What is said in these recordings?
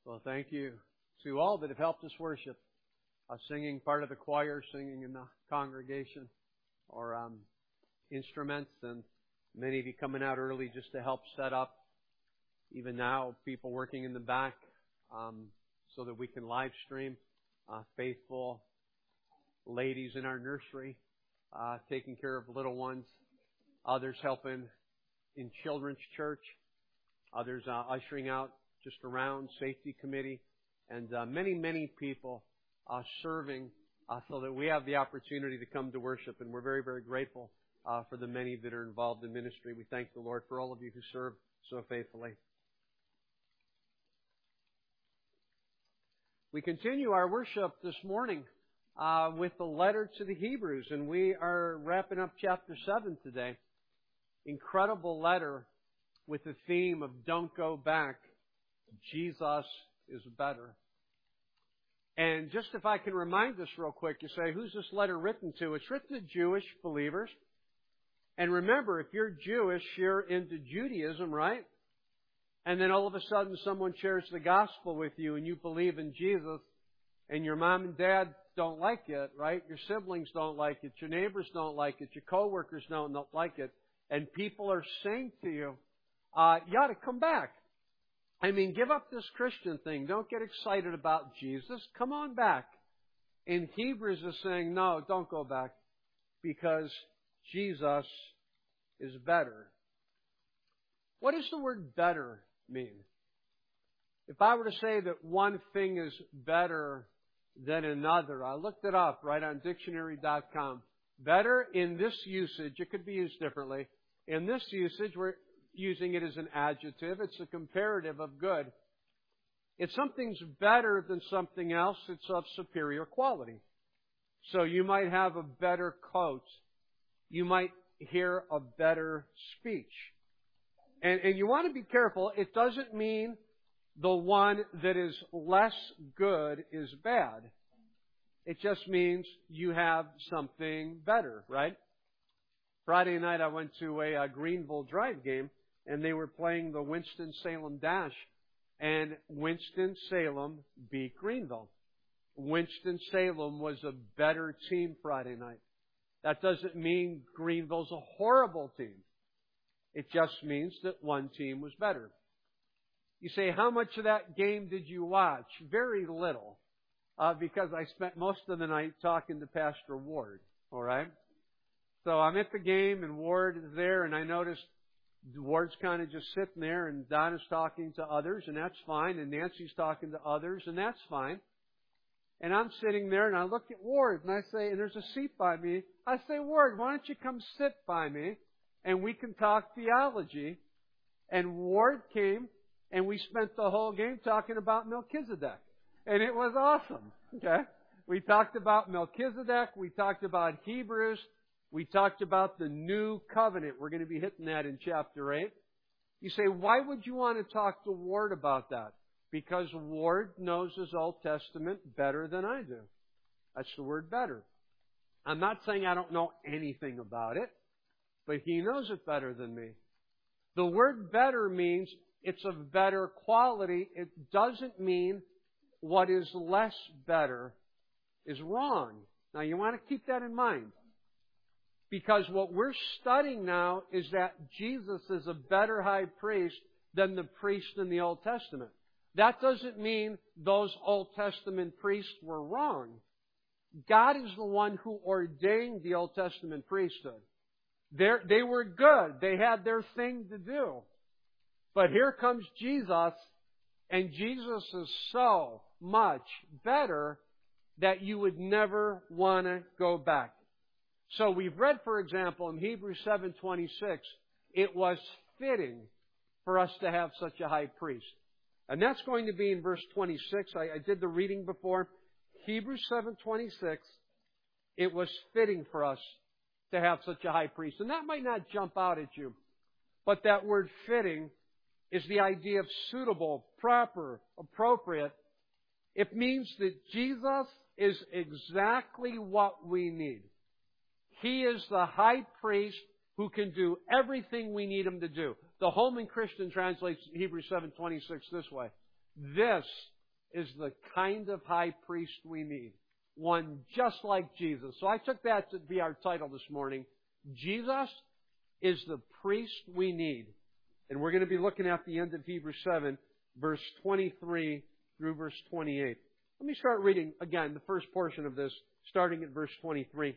Well, thank you to all that have helped us worship. Singing part of the choir, singing in the congregation, or instruments, and many of you coming out early just to help set up. Even now, people working in the back so that we can live stream. Faithful ladies in our nursery taking care of little ones. Others helping in children's church. Others ushering out just around safety committee. And many people serving so that we have the opportunity to come to worship. And we're very, very grateful for the many that are involved in ministry. We thank the Lord for all of you who serve so faithfully. We continue our worship this morning with the letter to the Hebrews. And we are wrapping up chapter 7 today. Incredible letter with the theme of don't go back. Jesus is better. And just if I can remind us real quick, you say, who's this letter written to? It's written to Jewish believers. And remember, if you're Jewish, you're into Judaism, right? And then all of a sudden someone shares the gospel with you and you believe in Jesus, and your mom and dad don't like it, right? Your siblings don't like it. Your neighbors don't like it. Your coworkers don't like it. And people are saying to you, you ought to come back. I mean, give up this Christian thing. Don't get excited about Jesus. Come on back. And Hebrews is saying, no, don't go back, because Jesus is better. What does the word better mean? If I were to say that one thing is better than another, I looked it up right on dictionary.com. Better in this usage, it could be used differently. In this usage, we're using it as an adjective. It's a comparative of good. If something's better than something else, it's of superior quality. So you might have a better coat. You might hear a better speech. And you want to be careful. It doesn't mean the one that is less good is bad. It just means you have something better, right? Friday night I went to a Greenville Drive game, and they were playing the Winston-Salem Dash, and Winston-Salem beat Greenville. Winston-Salem was a better team Friday night. That doesn't mean Greenville's a horrible team. It just means that one team was better. You say, how much of that game did you watch? Very little, because I spent most of the night talking to Pastor Ward, all right? So I'm at the game, and Ward is there, and I noticed Ward's kind of just sitting there, and Donna's talking to others, and that's fine, and Nancy's talking to others, and that's fine. And I'm sitting there, and I look at Ward, and I say, and there's a seat by me. I say, Ward, why don't you come sit by me, and we can talk theology. And Ward came, and we spent the whole game talking about Melchizedek. And it was awesome, okay? We talked about Melchizedek. We talked about Hebrews. We talked about the new covenant. We're going to be hitting that in chapter 8. You say, why would you want to talk to Ward about that? Because Ward knows his Old Testament better than I do. That's the word better. I'm not saying I don't know anything about it, but he knows it better than me. The word better means it's of better quality. It doesn't mean what is less better is wrong. Now, you want to keep that in mind. Because what we're studying now is that Jesus is a better high priest than the priest in the Old Testament. That doesn't mean those Old Testament priests were wrong. God is the one who ordained the Old Testament priesthood. They were good. They had their thing to do. But here comes Jesus, and Jesus is so much better that you would never want to go back. So we've read, for example, in Hebrews 7:26, it was fitting for us to have such a high priest. And that's going to be in verse 26. I did the reading before. Hebrews 7:26, it was fitting for us to have such a high priest. And that might not jump out at you, but that word fitting is the idea of suitable, proper, appropriate. It means that Jesus is exactly what we need. He is the high priest who can do everything we need him to do. The Holman Christian translates Hebrews 7:26 this way. This is the kind of high priest we need. One just like Jesus. So I took that to be our title this morning. Jesus is the priest we need. And we're going to be looking at the end of Hebrews 7, verse 23 through verse 28. Let me start reading again the first portion of this, starting at verse 23.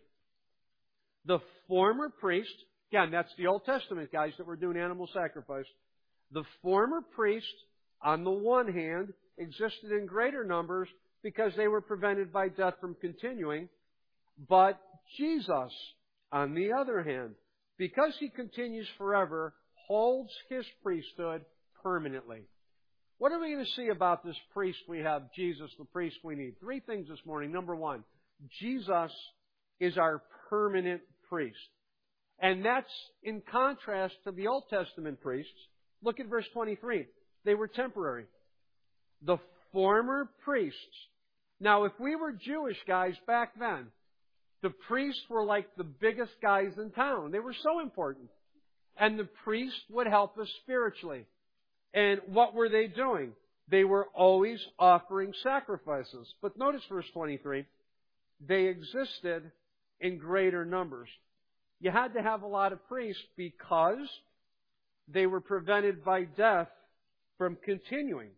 The former priest, again, that's the Old Testament, guys, that were doing animal sacrifice. The former priest, on the one hand, existed in greater numbers because they were prevented by death from continuing. But Jesus, on the other hand, because He continues forever, holds His priesthood permanently. What are we going to see about this priest we have, Jesus, the priest we need? Three things this morning. Number one, Jesus is our permanent priest. And that's in contrast to the Old Testament priests. Look at verse 23. They were temporary. The former priests. Now, if we were Jewish guys back then, the priests were like the biggest guys in town. They were so important. And the priests would help us spiritually. And what were they doing? They were always offering sacrifices. But notice verse 23. They existed in greater numbers. You had to have a lot of priests because they were prevented by death from continuing.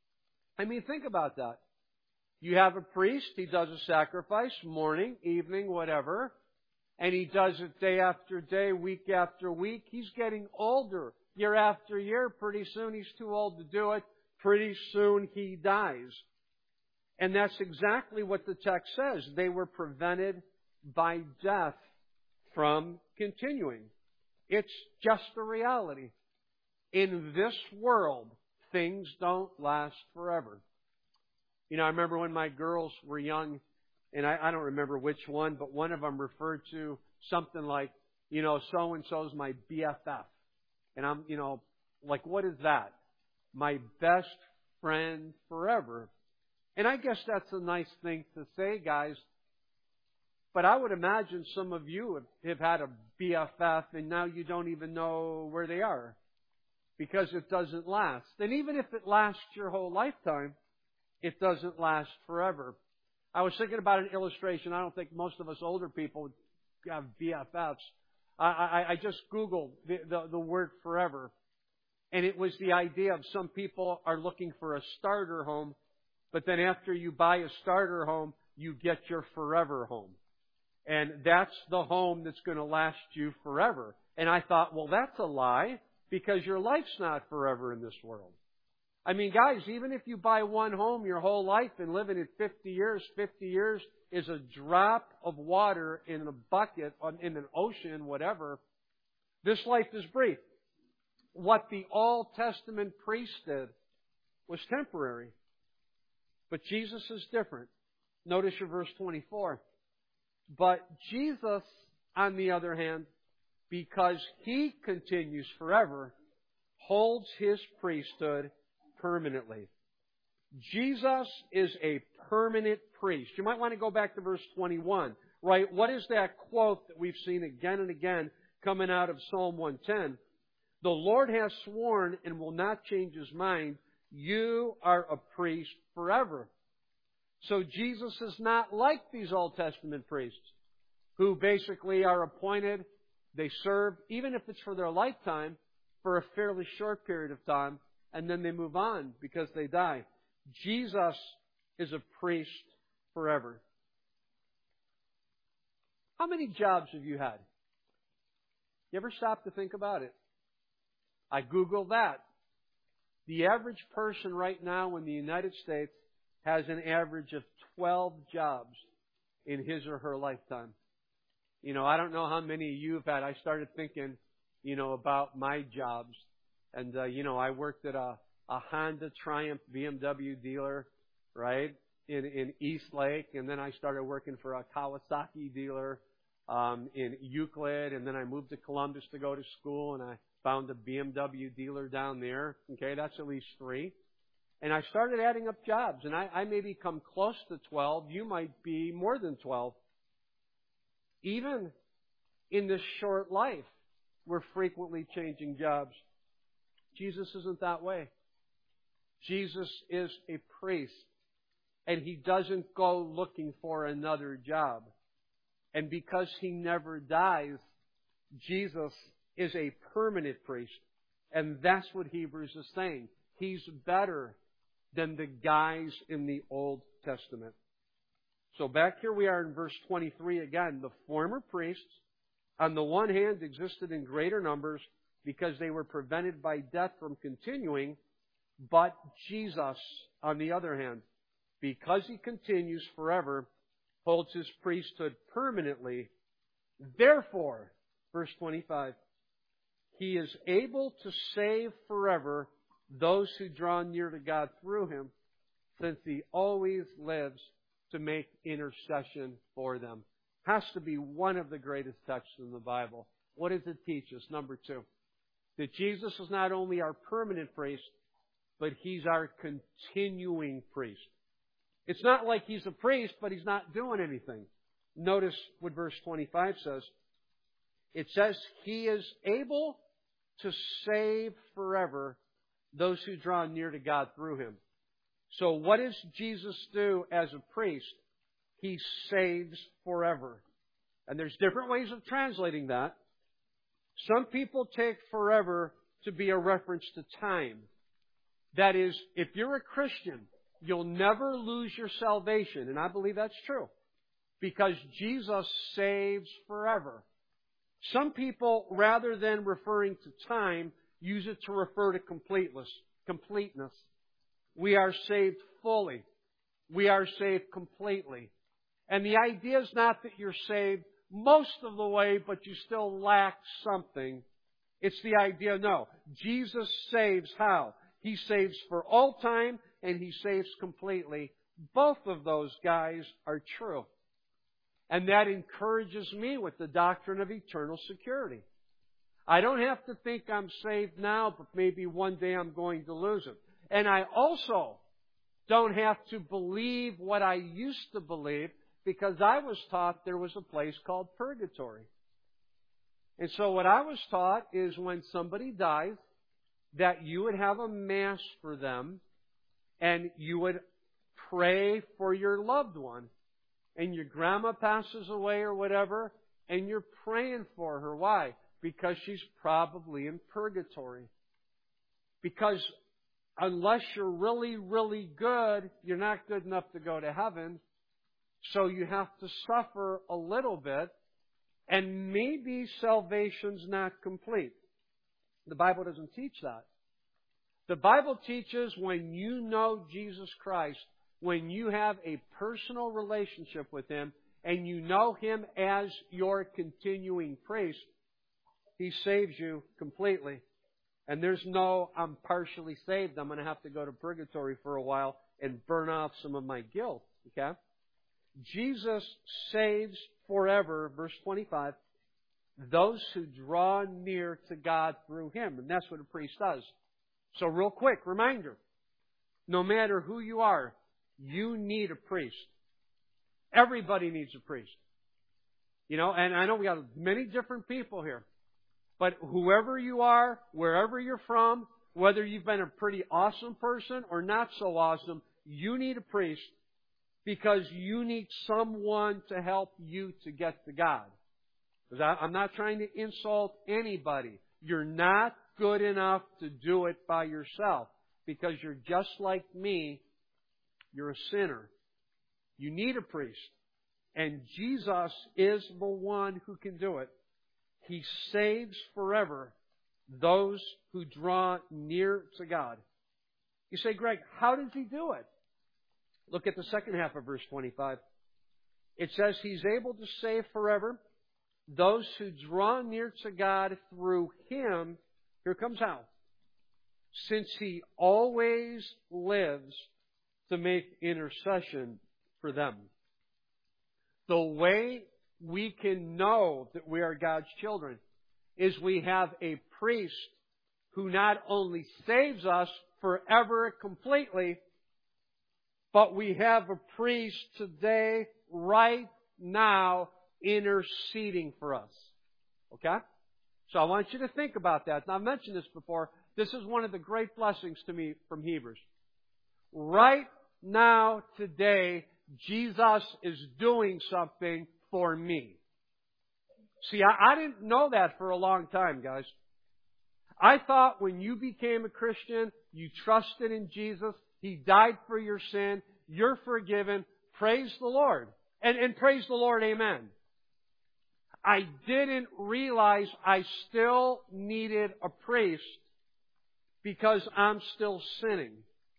I mean, think about that. You have a priest, he does a sacrifice, morning, evening, whatever, and he does it day after day, week after week. He's getting older, year after year. Pretty soon he's too old to do it. Pretty soon he dies. And that's exactly what the text says. They were prevented by death from continuing. It's just a reality. In this world, things don't last forever. You know, I remember when my girls were young, and I don't remember which one, but one of them referred to something like, you know, so-and-so's my BFF. And I'm, you know, like, what is that? My best friend forever. And I guess that's a nice thing to say, guys. But I would imagine some of you have had a BFF and now you don't even know where they are because it doesn't last. And even if it lasts your whole lifetime, it doesn't last forever. I was thinking about an illustration. I don't think most of us older people would have BFFs. I just Googled the word forever. And it was the idea of some people are looking for a starter home, but then after you buy a starter home, you get your forever home. And that's the home that's going to last you forever. And I thought, well, that's a lie, because your life's not forever in this world. I mean, guys, even if you buy one home your whole life and live in it 50 years is a drop of water in a bucket, in an ocean, whatever. This life is brief. What the Old Testament priest did was temporary. But Jesus is different. Notice your verse 24. But Jesus, on the other hand, because He continues forever, holds His priesthood permanently. Jesus is a permanent priest. You might want to go back to verse 21, right? What is that quote that we've seen again and again coming out of Psalm 110? The Lord has sworn and will not change His mind. You are a priest forever. So Jesus is not like these Old Testament priests who basically are appointed. They serve, even if it's for their lifetime, for a fairly short period of time, and then they move on because they die. Jesus is a priest forever. How many jobs have you had? You ever stop to think about it? I Googled that. The average person right now in the United States has an average of 12 jobs in his or her lifetime. You know, I don't know how many you've had. I started thinking, you know, about my jobs. And, you know, I worked at a Honda Triumph BMW dealer, right, in East Lake. And then I started working for a Kawasaki dealer in Euclid. And then I moved to Columbus to go to school, and I found a BMW dealer down there. Okay, that's at least 3. And I started adding up jobs, and I maybe come close to 12. You might be more than 12. Even in this short life, we're frequently changing jobs. Jesus isn't that way. Jesus is a priest, and He doesn't go looking for another job. And because He never dies, Jesus is a permanent priest. And that's what Hebrews is saying. He's better than the guys in the Old Testament. So back here we are in verse 23 again. The former priests, on the one hand, existed in greater numbers because they were prevented by death from continuing. But Jesus, on the other hand, because He continues forever, holds His priesthood permanently. Therefore, verse 25, He is able to save forever those who draw near to God through Him, since He always lives to make intercession for them. Has to be one of the greatest texts in the Bible. What does it teach us? Number 2, that Jesus is not only our permanent priest, but He's our continuing priest. It's not like He's a priest, but He's not doing anything. Notice what verse 25 says. It says, He is able to save forever those who draw near to God through Him. So what does Jesus do as a priest? He saves forever. And there's different ways of translating that. Some people take forever to be a reference to time. That is, if you're a Christian, you'll never lose your salvation. And I believe that's true. Because Jesus saves forever. Some people, rather than referring to time, use it to refer to completeness. We are saved fully. We are saved completely. And the idea is not that you're saved most of the way, but you still lack something. It's the idea, no. Jesus saves how? He saves for all time, and He saves completely. Both of those guys are true. And that encourages me with the doctrine of eternal security. I don't have to think I'm saved now, but maybe one day I'm going to lose it. And I also don't have to believe what I used to believe, because I was taught there was a place called purgatory. And so what I was taught is when somebody dies, that you would have a mass for them, and you would pray for your loved one. And your grandma passes away or whatever, and you're praying for her. Why? Because she's probably in purgatory. Because unless you're really, really good, you're not good enough to go to heaven. So you have to suffer a little bit, and maybe salvation's not complete. The Bible doesn't teach that. The Bible teaches when you know Jesus Christ, when you have a personal relationship with Him, and you know Him as your continuing priest, He saves you completely. And there's no, I'm partially saved, I'm going to have to go to purgatory for a while and burn off some of my guilt. Okay? Jesus saves forever, verse 25, those who draw near to God through Him. And that's what a priest does. So real quick, reminder. No matter who you are, you need a priest. Everybody needs a priest. You know, and I know we got many different people here. But whoever you are, wherever you're from, whether you've been a pretty awesome person or not so awesome, you need a priest because you need someone to help you to get to God. Because I'm not trying to insult anybody. You're not good enough to do it by yourself because you're just like me. You're a sinner. You need a priest. And Jesus is the one who can do it. He saves forever those who draw near to God. You say, Greg, how does He do it? Look at the second half of verse 25. It says He's able to save forever those who draw near to God through Him. Here comes how. Since He always lives to make intercession for them. The way we can know that we are God's children is we have a priest who not only saves us forever completely, but we have a priest today, right now, interceding for us. Okay? So I want you to think about that. Now, I've mentioned this before. This is one of the great blessings to me from Hebrews. right now, today, Jesus is doing something for me. See, I didn't know that for a long time, guys. I thought when you became a Christian, you trusted in Jesus, He died for your sin, you're forgiven, praise the Lord. And praise the Lord, amen. I didn't realize I still needed a priest because I'm still sinning.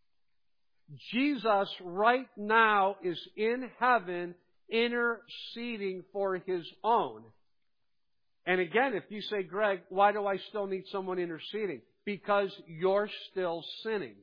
Jesus right now is in heaven interceding for His own. And again, if you say, Greg, why do I still need someone interceding? Because you're still sinning.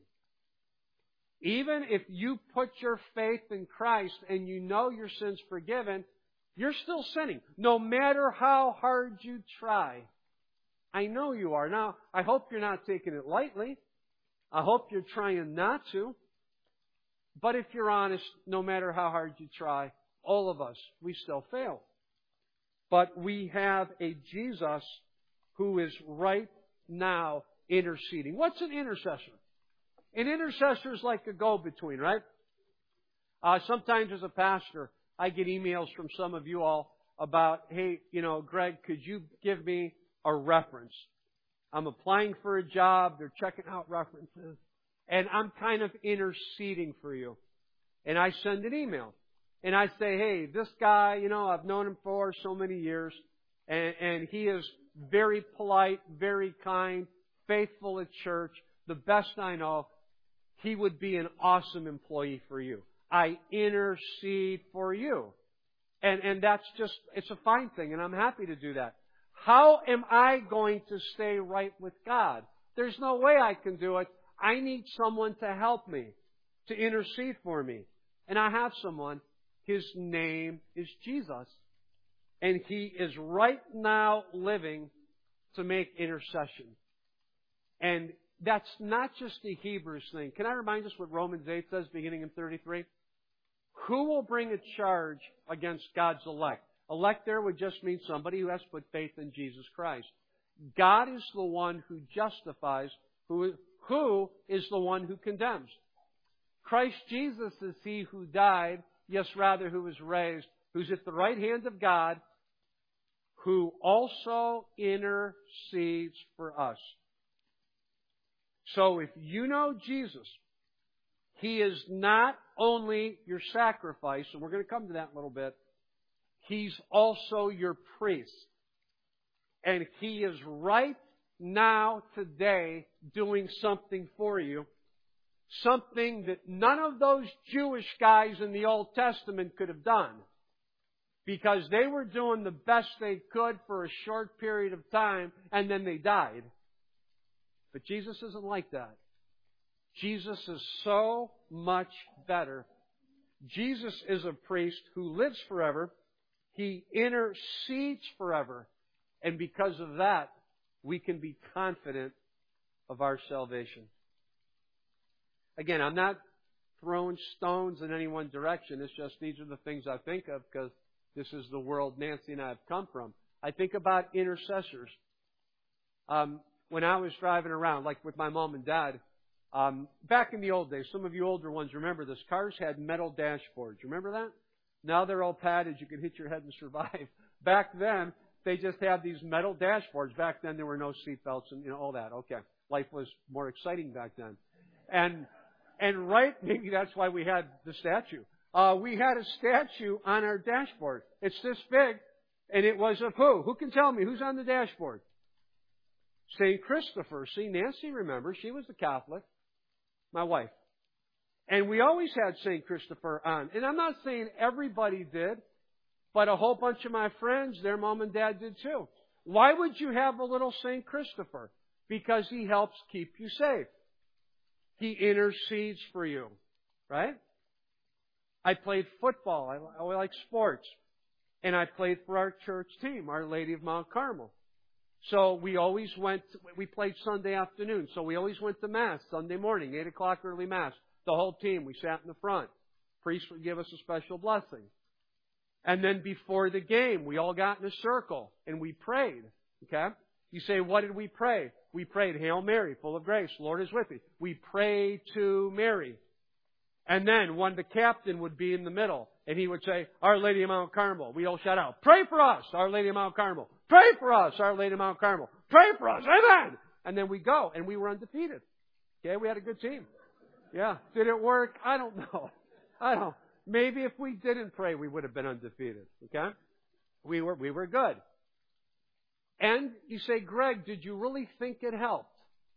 Even if you put your faith in Christ and you know your sin's forgiven, you're still sinning, no matter how hard you try. I know you are. Now, I hope you're not taking it lightly. I hope you're trying not to. But if you're honest, no matter how hard you try, all of us, we still fail. But we have a Jesus who is right now interceding. What's an intercessor? An intercessor is like a go-between, right? Sometimes as a pastor, I get emails from some of you all about, hey, Greg, could you give me a reference? I'm applying for a job. They're checking out references. And I'm kind of interceding for you. And I send an email. And I say, hey, this guy, I've known him for so many years. And he is very polite, very kind, faithful at church, the best I know. He would be an awesome employee for you. I intercede for you. And that's just, it's a fine thing, and I'm happy to do that. How am I going to stay right with God? There's no way I can do it. I need someone to help me, to intercede for me. And I have someone. His name is Jesus. And He is right now living to make intercession. And that's not just a Hebrews thing. Can I remind us what Romans 8 says, beginning in 33? Who will bring a charge against God's elect? Elect there would just mean somebody who has put faith in Jesus Christ. God is the one who justifies. Who is the one who condemns? Christ Jesus is He who died, yes, rather, who was raised, who's at the right hand of God, who also intercedes for us. So if you know Jesus, He is not only your sacrifice, and we're going to come to that in a little bit, He's also your priest. And He is right now, today, doing something for you. Something that none of those Jewish guys in the Old Testament could have done. Because they were doing the best they could for a short period of time, and then they died. But Jesus isn't like that. Jesus is so much better. Jesus is a priest who lives forever. He intercedes forever. And because of that, we can be confident of our salvation. Again, I'm not throwing stones in any one direction. It's just these are the things I think of because this is the world Nancy and I have come from. I think about intercessors. When I was driving around, like with my mom and dad, back in the old days, some of you older ones remember this, cars had metal dashboards. Remember that? Now they're all padded. You can hit your head and survive. Back then, they just had these metal dashboards. Back then, there were no seatbelts and all that. Okay. Life was more exciting back then. And right, maybe that's why we had the statue. We had a statue on our dashboard. It's this big, and it was of who? Who can tell me? Who's on the dashboard? St. Christopher. See, Nancy remembers. She was a Catholic. My wife. And we always had St. Christopher on. And I'm not saying everybody did, but a whole bunch of my friends, their mom and dad did too. Why would you have a little St. Christopher? Because he helps keep you safe. He intercedes for you. Right? I played football. I like sports. And I played for our church team, Our Lady of Mount Carmel. So we played Sunday afternoon. So we always went to Mass Sunday morning, 8 o'clock early Mass. The whole team, we sat in the front. Priest would give us a special blessing. And then before the game, we all got in a circle and we prayed. Okay? You say, what did we pray? We prayed, Hail Mary, full of grace, Lord is with thee. We pray to Mary. And then when the captain would be in the middle, and he would say, Our Lady of Mount Carmel, we all shout out, Pray for us, Our Lady of Mount Carmel. Pray for us, Our Lady of Mount Carmel. Pray for us, amen. And then we go, and we were undefeated. Okay, we had a good team. Yeah. Did it work? I don't know. Maybe if we didn't pray, we would have been undefeated. Okay? We were good. And you say, Greg, did you really think it helped?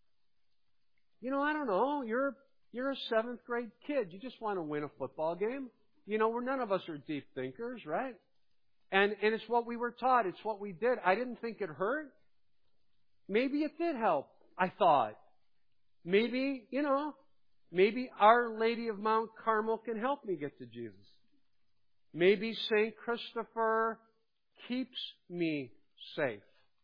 I don't know. You're a 7th grade kid. You just want to win a football game. None of us are deep thinkers, right? And it's what we were taught. It's what we did. I didn't think it hurt. Maybe it did help, I thought. Maybe Our Lady of Mount Carmel can help me get to Jesus. Maybe St. Christopher keeps me safe.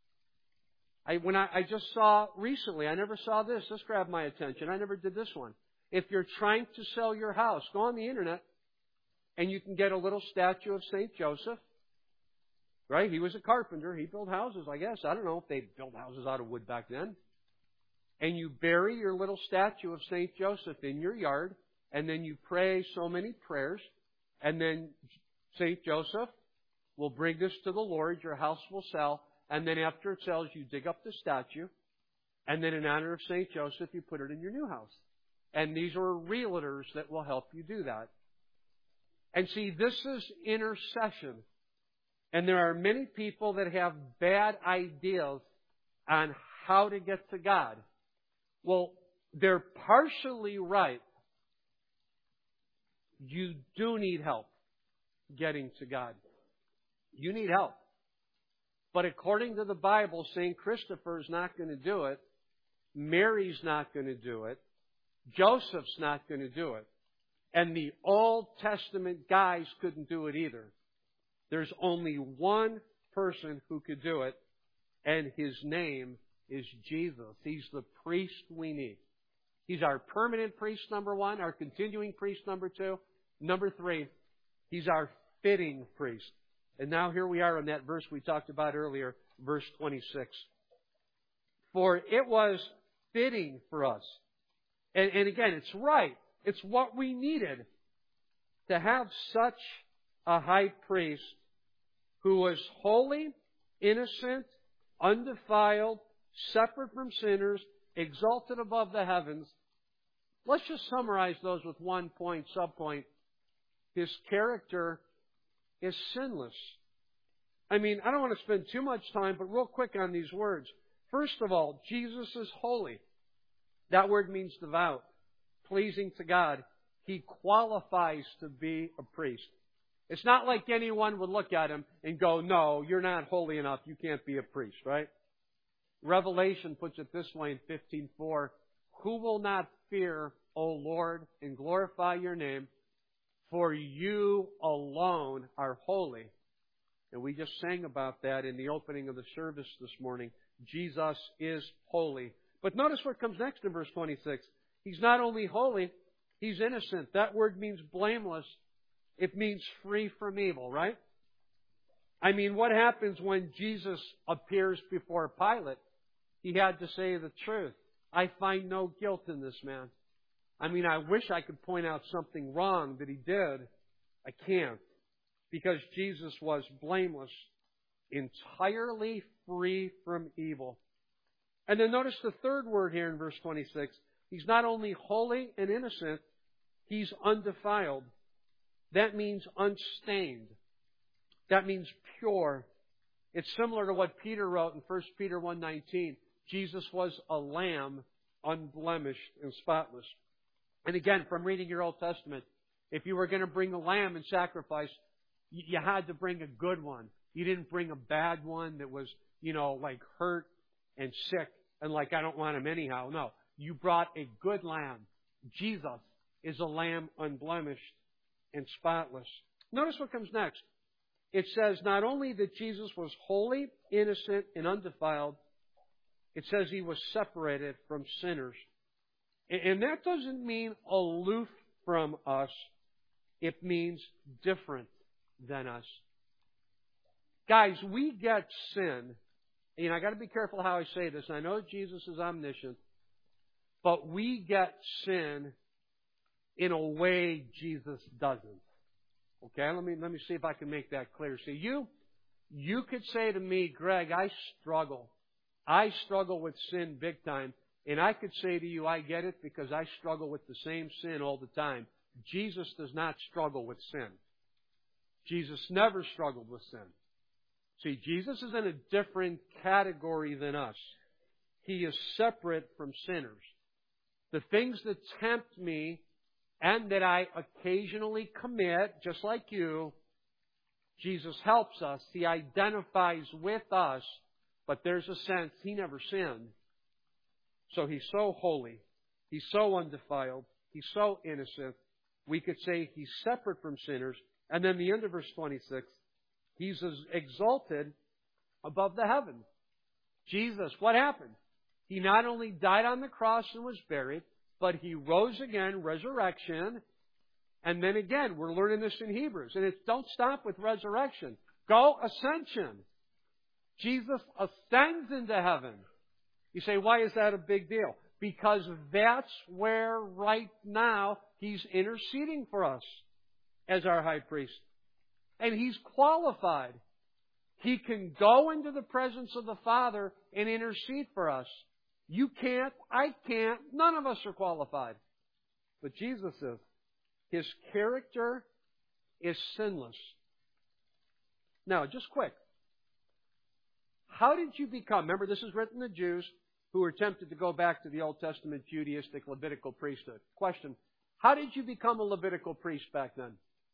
I just saw recently, I never saw this. This grabbed my attention. I never did this one. If you're trying to sell your house, go on the internet and you can get a little statue of St. Joseph. Right? He was a carpenter. He built houses, I guess. I don't know if they built houses out of wood back then. And you bury your little statue of St. Joseph in your yard, and then you pray so many prayers, and then St. Joseph will bring this to the Lord, your house will sell, and then after it sells, you dig up the statue, and then in honor of St. Joseph, you put it in your new house. And these are realtors that will help you do that. And see, this is intercession. And there are many people that have bad ideas on how to get to God. Well, they're partially right. You do need help getting to God. You need help. But according to the Bible, St. Christopher is not going to do it. Mary's not going to do it. Joseph's not going to do it. And the Old Testament guys couldn't do it either. There's only one person who could do it, and His name is Jesus. He's the priest we need. He's our permanent priest, number 1, our continuing priest, number 2. Number 3, He's our fitting priest. And now here we are on that verse we talked about earlier, verse 26. For it was fitting for us. And again, it's right. It's what we needed to have such a high priest who was holy, innocent, undefiled, separate from sinners, exalted above the heavens. Let's just summarize those with one point, subpoint. His character is sinless. I mean, I don't want to spend too much time, but real quick on these words. First of all, Jesus is holy. That word means devout, pleasing to God. He qualifies to be a priest. It's not like anyone would look at him and go, no, you're not holy enough. You can't be a priest, right? Revelation puts it this way in 15:4. Who will not fear, O Lord, and glorify your name? For you alone are holy. And we just sang about that in the opening of the service this morning. Jesus is holy. But notice what comes next in verse 26. He's not only holy, He's innocent. That word means blameless. It means free from evil, right? I mean, what happens when Jesus appears before Pilate? He had to say the truth. I find no guilt in this man. I mean, I wish I could point out something wrong that he did. I can't. Because Jesus was blameless, entirely free from evil. And then notice the third word here in verse 26. He's not only holy and innocent, He's undefiled. That means unstained. That means pure. It's similar to what Peter wrote in 1 Peter 1:19. Jesus was a lamb, unblemished and spotless. And again, from reading your Old Testament, if you were going to bring a lamb and sacrifice, you had to bring a good one. You didn't bring a bad one that was, like hurt and sick and like, I don't want him anyhow. No, you brought a good lamb. Jesus is a lamb unblemished and spotless. Notice what comes next. It says not only that Jesus was holy, innocent, and undefiled, it says He was separated from sinners. And that doesn't mean aloof from us. It means different than us. Guys, we get sin. I got to be careful how I say this. I know Jesus is omniscient, but we get sin in a way Jesus doesn't. Okay, let me see if I can make that clear. See, you could say to me, Greg, I struggle. I struggle with sin big time. And I could say to you, I get it because I struggle with the same sin all the time. Jesus does not struggle with sin. Jesus never struggled with sin. See, Jesus is in a different category than us. He is separate from sinners. The things that tempt me and that I occasionally commit, just like you, Jesus helps us. He identifies with us, but there's a sense He never sinned. So He's so holy. He's so undefiled. He's so innocent. We could say He's separate from sinners. And then the end of verse 26, He's exalted above the heavens. Jesus, what happened? He not only died on the cross and was buried, but He rose again, resurrection. And then again, we're learning this in Hebrews. And don't stop with resurrection. Go ascension. Jesus ascends into heaven. You say, why is that a big deal? Because that's where right now He's interceding for us as our high priest. And He's qualified. He can go into the presence of the Father and intercede for us. You can't, I can't, none of us are qualified. But Jesus is. His character is sinless. Now, just quick. How did you become? Remember, this is written to Jews who were tempted to go back to the Old Testament Judaistic Levitical priesthood. Question. How did you become a Levitical priest back then?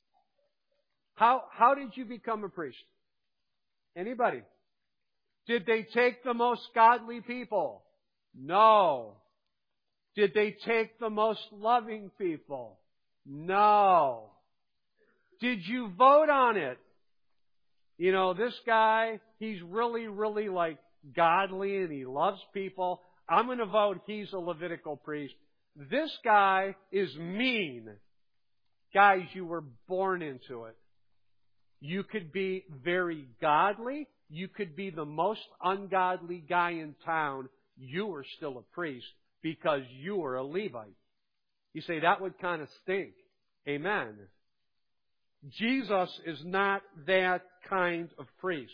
How did you become a priest? Anybody? Did they take the most godly people? No. Did they take the most loving people? No. Did you vote on it? You know, this guy, he's really, really like godly and he loves people. I'm going to vote he's a Levitical priest. This guy is mean. Guys, you were born into it. You could be very godly. You could be the most ungodly guy in town. You were still a priest because you were a Levite. You say, that would kind of stink. Amen. Jesus is not that kind of priest.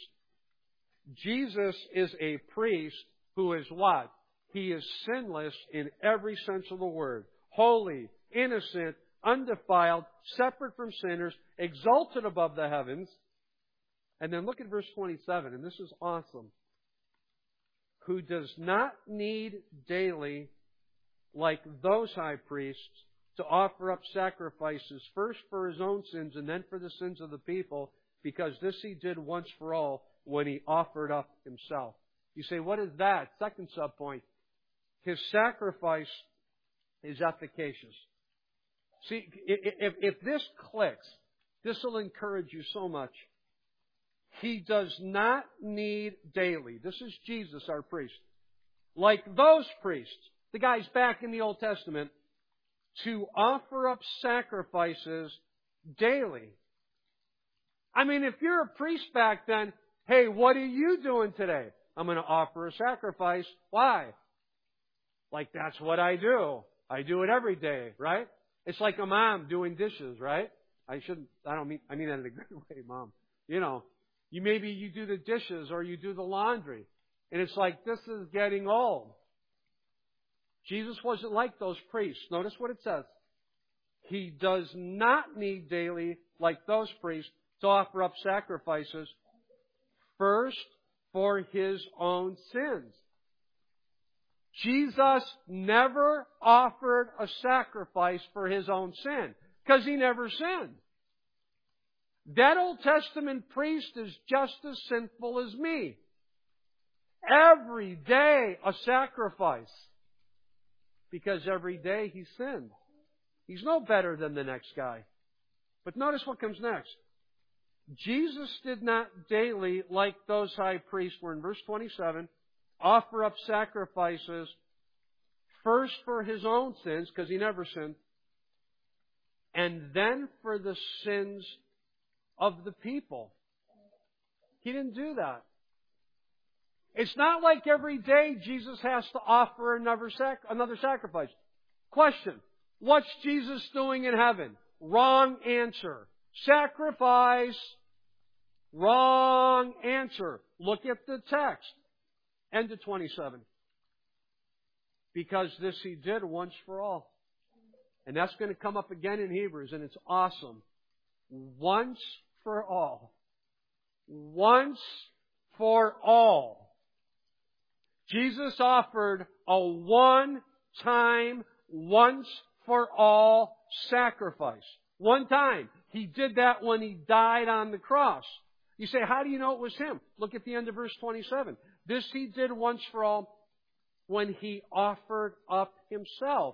Jesus is a priest who is what? He is sinless in every sense of the word. Holy, innocent, undefiled, separate from sinners, exalted above the heavens. And then look at verse 27, and this is awesome. Who does not need daily, like those high priests, to offer up sacrifices, first for His own sins and then for the sins of the people, because this He did once for all when He offered up Himself. You say, what is that? Second subpoint. His sacrifice is efficacious. See, if this clicks, this will encourage you so much. He does not need daily. This is Jesus, our priest. Like those priests, the guys back in the Old Testament, to offer up sacrifices daily. I mean, if you're a priest back then, hey, what are you doing today? I'm going to offer a sacrifice. Why? Like, that's what I do. I do it every day, right? It's like a mom doing dishes, right? I mean that in a good way, Mom. You know, you do the dishes or you do the laundry. And it's like, this is getting old. Jesus wasn't like those priests. Notice what it says. He does not need daily, like those priests, to offer up sacrifices, first for His own sins. Jesus never offered a sacrifice for His own sin, because He never sinned. That Old Testament priest is just as sinful as me. Every day a sacrifice. Because every day he sinned. He's no better than the next guy. But notice what comes next. Jesus did not daily, like those high priests were in verse 27, offer up sacrifices first for His own sins, because He never sinned, and then for the sins of the people. He didn't do that. It's not like every day Jesus has to offer another sacrifice. Question. What's Jesus doing in heaven? Wrong answer. Sacrifice. Wrong answer. Look at the text. End of 27. Because this He did once for all. And that's going to come up again in Hebrews, and it's awesome. Once for all. Once for all. Jesus offered a one-time, once-for-all sacrifice. One time. He did that when He died on the cross. You say, how do you know it was Him? Look at the end of verse 27. This He did once for all when He offered up Himself.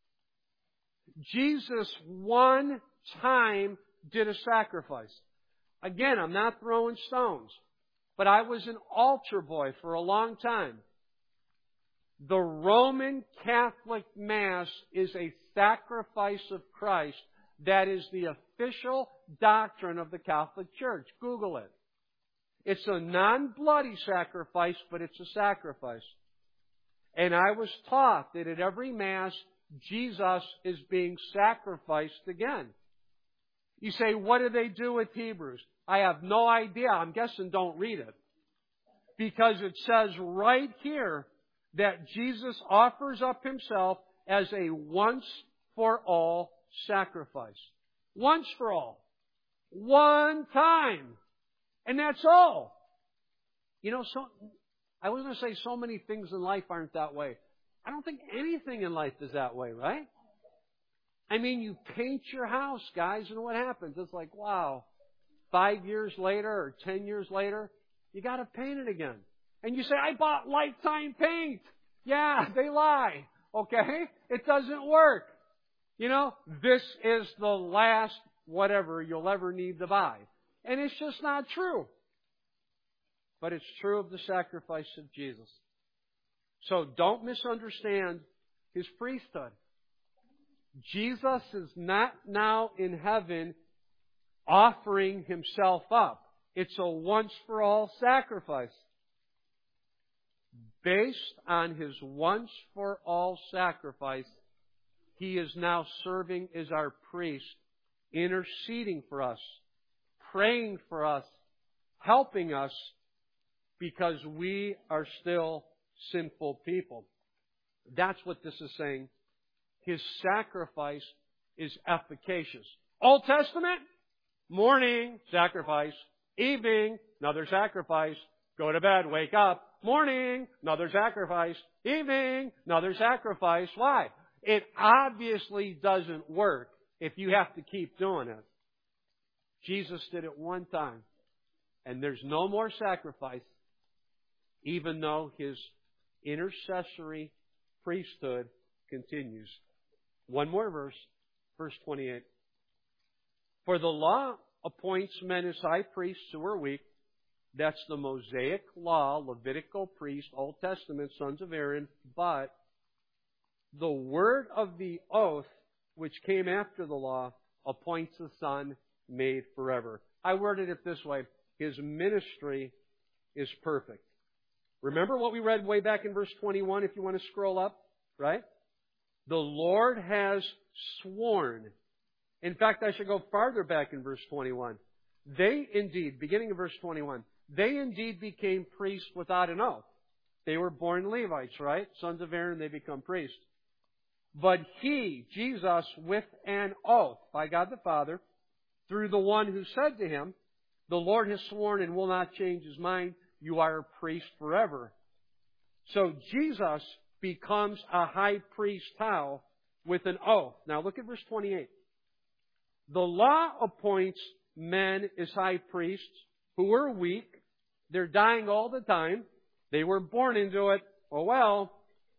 Jesus one time did a sacrifice. Again, I'm not throwing stones, but I was an altar boy for a long time. The Roman Catholic Mass is a sacrifice of Christ. That is the official doctrine of the Catholic Church. Google it. It's a non-bloody sacrifice, but it's a sacrifice. And I was taught that at every Mass, Jesus is being sacrificed again. You say, what do they do with Hebrews? I have no idea. I'm guessing don't read it. Because it says right here that Jesus offers up Himself as a once-for-all sacrifice. Once for all. One time. And that's all. You know, I was going to say so many things in life aren't that way. I don't think anything in life is that way, right? I mean, you paint your house, guys, and what happens? It's like, wow, 5 years later or 10 years later, you got to paint it again. And you say, I bought lifetime paint. Yeah, they lie. Okay? It doesn't work. You know, this is the last whatever you'll ever need to buy. And it's just not true. But it's true of the sacrifice of Jesus. So don't misunderstand His priesthood. Jesus is not now in heaven offering Himself up. It's a once-for-all sacrifice. Based on His once-for-all sacrifice, He is now serving as our priest, interceding for us, praying for us, helping us, because we are still sinful people. That's what this is saying. His sacrifice is efficacious. Old Testament, morning, sacrifice. Evening, another sacrifice. Go to bed, wake up. Morning, another sacrifice. Evening, another sacrifice. Why? It obviously doesn't work if you have to keep doing it. Jesus did it one time. And there's no more sacrifice, even though His intercessory priesthood continues. One more verse, verse 28. For the law appoints men as high priests who are weak. That's the Mosaic law, Levitical priest, Old Testament, sons of Aaron. But the word of the oath, which came after the law, appoints a son made forever. I worded it this way. His ministry is perfect. Remember what we read way back in verse 21, if you want to scroll up, right? The Lord has sworn. In fact, I should go farther back in verse 21. They indeed, beginning of verse 21, they indeed became priests without an oath. They were born Levites, right? Sons of Aaron, they become priests. But He, Jesus, with an oath by God the Father, through the one who said to Him, the Lord has sworn and will not change His mind. You are a priest forever. So Jesus becomes a high priest how? With an oath. Now look at verse 28. The law appoints men as high priests who are weak. They're dying all the time. They were born into it. Oh well.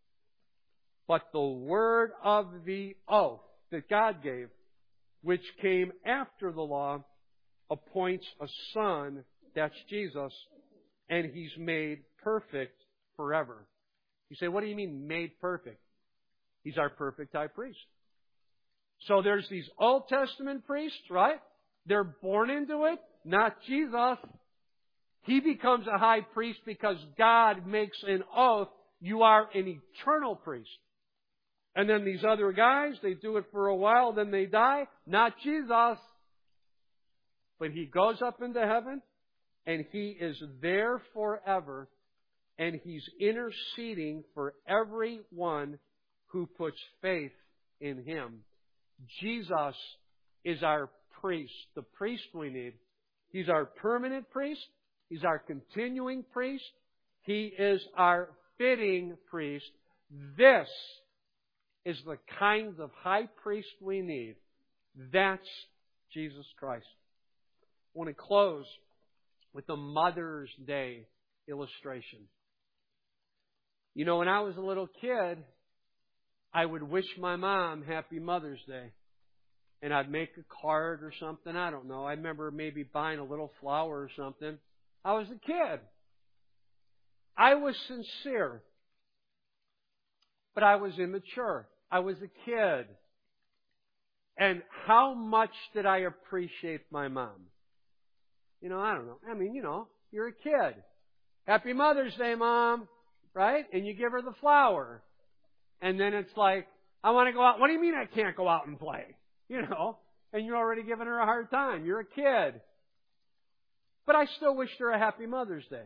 But the word of the oath that God gave, which came after the law, appoints a son, that's Jesus, and He's made perfect forever. You say, what do you mean made perfect? He's our perfect high priest. So there's these Old Testament priests, right? They're born into it, not Jesus. He becomes a high priest because God makes an oath. You are an eternal priest. And then these other guys, they do it for a while, then they die. Not Jesus. But He goes up into heaven, and He is there forever, and He's interceding for everyone who puts faith in Him. Jesus is our priest, the priest we need. He's our permanent priest. He's our continuing priest. He is our fitting priest. This is the kind of high priest we need. That's Jesus Christ. I want to close with a Mother's Day illustration. You know, when I was a little kid, I would wish my mom Happy Mother's Day. And I'd make a card or something. I don't know. I remember maybe buying a little flower or something. I was a kid. I was sincere. But I was immature. I was a kid. And how much did I appreciate my mom? You know, I don't know. I mean, you know, you're a kid. Happy Mother's Day, Mom. Right? And you give her the flower. And then it's like, I want to go out. What do you mean I can't go out and play? You know, and you're already giving her a hard time. You're a kid. But I still wished her a Happy Mother's Day.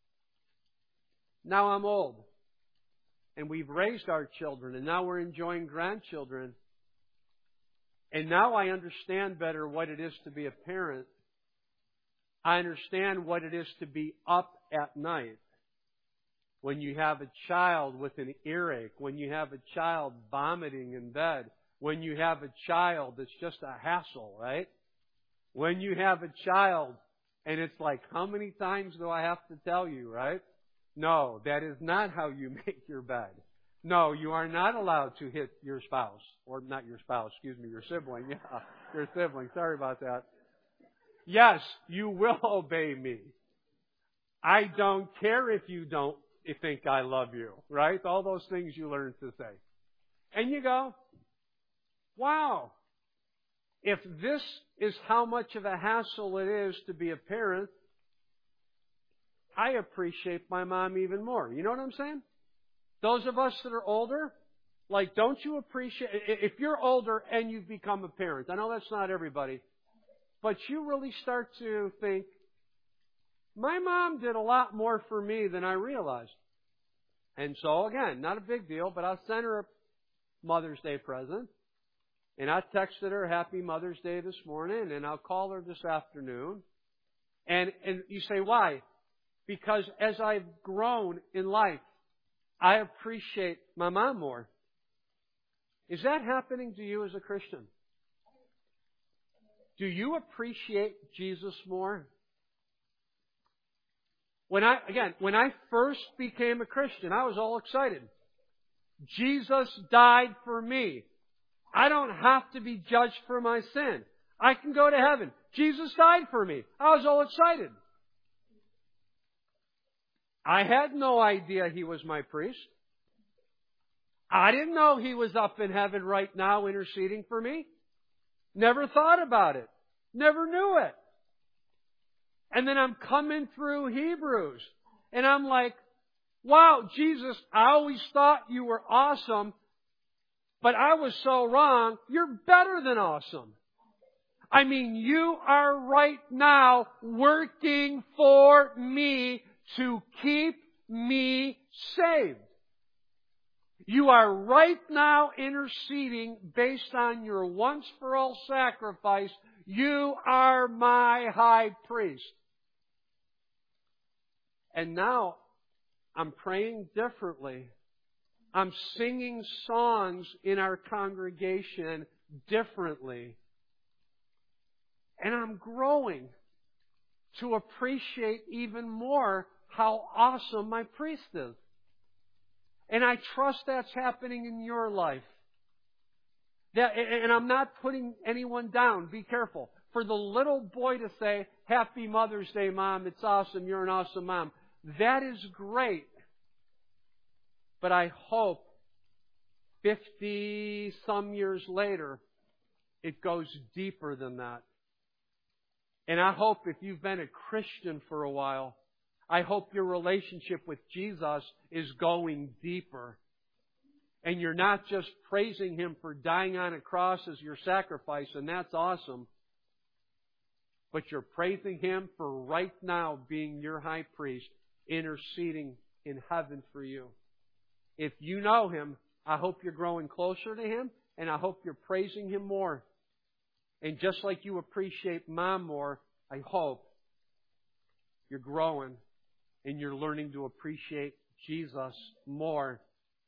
Now I'm old. And we've raised our children. And now we're enjoying grandchildren. And now I understand better what it is to be a parent. I understand what it is to be up at night. When you have a child with an earache. When you have a child vomiting in bed. When you have a child that's just a hassle, right? When you have a child and it's like, how many times do I have to tell you, right? No, that is not how you make your bed. No, you are not allowed to hit your spouse. Or not your spouse, excuse me, your sibling. Yeah, your sibling. Sorry about that. Yes, you will obey me. I don't care if you don't think I love you, right? All those things you learn to say. And you go, wow, if this is how much of a hassle it is to be a parent, I appreciate my mom even more. You know what I'm saying? Those of us that are older, like, don't you appreciate, if you're older and you've become a parent, I know that's not everybody, but you really start to think, my mom did a lot more for me than I realized. And so, again, not a big deal, but I'll send her a Mother's Day present. And I texted her Happy Mother's Day this morning, and I'll call her this afternoon. And you say, why? Because as I've grown in life, I appreciate my mom more. Is that happening to you as a Christian? Do you appreciate Jesus more? When I first became a Christian, I was all excited. Jesus died for me. I don't have to be judged for my sin. I can go to heaven. Jesus died for me. I was all excited. I had no idea He was my priest. I didn't know He was up in heaven right now interceding for me. Never thought about it. Never knew it. And then I'm coming through Hebrews. And I'm like, wow, Jesus, I always thought you were awesome. But I was so wrong. You're better than awesome. I mean, you are right now working for me to keep me saved. You are right now interceding based on your once-for-all sacrifice. You are my high priest. And now I'm praying differently. I'm singing songs in our congregation differently. And I'm growing to appreciate even more how awesome my priest is. And I trust that's happening in your life. And I'm not putting anyone down. Be careful. For the little boy to say, Happy Mother's Day, Mom, it's awesome, you're an awesome mom. That is great. But I hope 50-some years later, it goes deeper than that. And I hope if you've been a Christian for a while, I hope your relationship with Jesus is going deeper. And you're not just praising Him for dying on a cross as your sacrifice, and that's awesome. But you're praising Him for right now being your high priest, interceding in heaven for you. If you know Him, I hope you're growing closer to Him, and I hope you're praising Him more. And just like you appreciate Mom more, I hope you're growing and you're learning to appreciate Jesus more.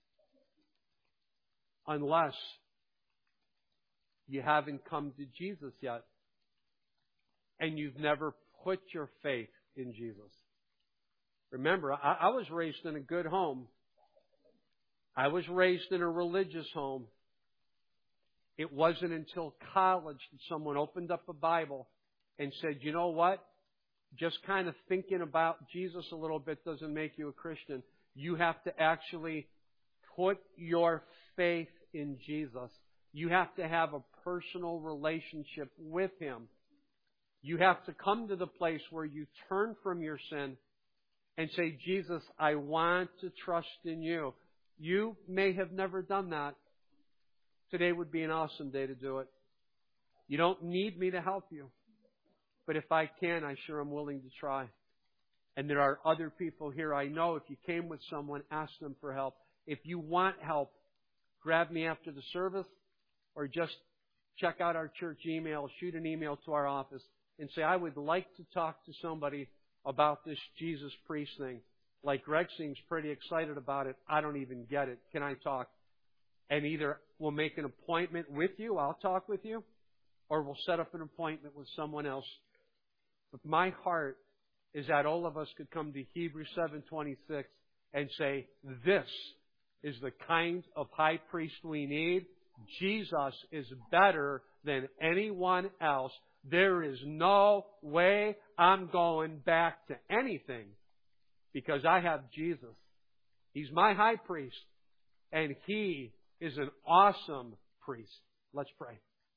Unless you haven't come to Jesus yet and you've never put your faith in Jesus. Remember, I was raised in a good home. I was raised in a religious home. It wasn't until college that someone opened up a Bible and said, you know what? Just kind of thinking about Jesus a little bit doesn't make you a Christian. You have to actually put your faith in Jesus. You have to have a personal relationship with Him. You have to come to the place where you turn from your sin and say, Jesus, I want to trust in You. You may have never done that. Today would be an awesome day to do it. You don't need me to help you. But if I can, I sure am willing to try. And there are other people here I know. If you came with someone, ask them for help. If you want help, grab me after the service or just check out our church email, shoot an email to our office and say, I would like to talk to somebody about this Jesus priest thing. Like Greg seems pretty excited about it. I don't even get it. Can I talk? And either we'll make an appointment with you, I'll talk with you, or we'll set up an appointment with someone else. But my heart is that all of us could come to Hebrews 7:26 and say, this is the kind of high priest we need. Jesus is better than anyone else. There is no way I'm going back to anything because I have Jesus. He's my high priest, and He is an awesome priest. Let's pray.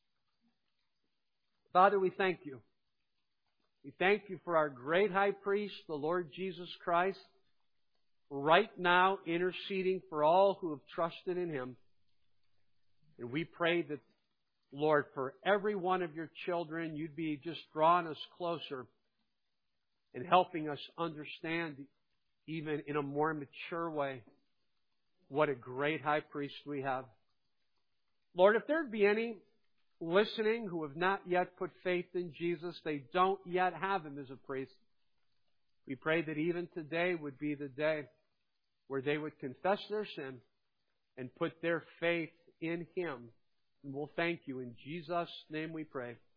Father, we thank You. We thank You for our great high priest, the Lord Jesus Christ, right now interceding for all who have trusted in Him. And we pray that, Lord, for every one of Your children, You'd be just drawing us closer and helping us understand, even in a more mature way, what a great high priest we have. Lord, if there'd be any listening who have not yet put faith in Jesus, they don't yet have Him as a priest, we pray that even today would be the day where they would confess their sin and put their faith in Him. And we'll thank You. In Jesus' name we pray.